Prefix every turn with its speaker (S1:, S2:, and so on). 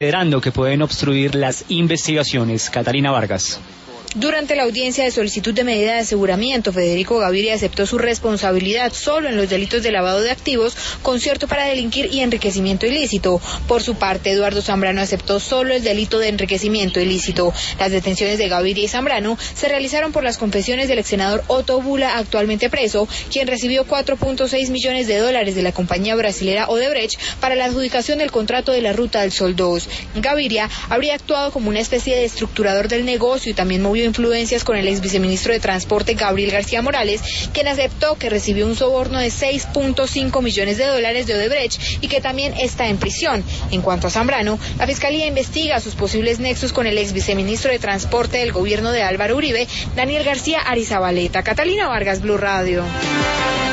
S1: considerando que pueden obstruir las investigaciones. Catalina Vargas.
S2: Durante la audiencia de solicitud de medida de aseguramiento, Federico Gaviria aceptó su responsabilidad solo en los delitos de lavado de activos, concierto para delinquir y enriquecimiento ilícito. Por su parte, Eduardo Zambrano aceptó solo el delito de enriquecimiento ilícito. Las detenciones de Gaviria y Zambrano se realizaron por las confesiones del ex senador Otto Bula, actualmente preso, quien recibió $4.6 millones de la compañía brasilera Odebrecht para la adjudicación del contrato de la Ruta del Sol 2. Gaviria habría actuado como una especie de estructurador del negocio y también movió influencias con el ex viceministro de Transporte Gabriel García Morales, quien aceptó que recibió un soborno de $6.5 millones de Odebrecht y que también está en prisión. En cuanto a Zambrano, la Fiscalía investiga sus posibles nexos con el ex viceministro de Transporte del gobierno de Álvaro Uribe, Daniel García Arizabaleta. Catalina Vargas, Blue Radio.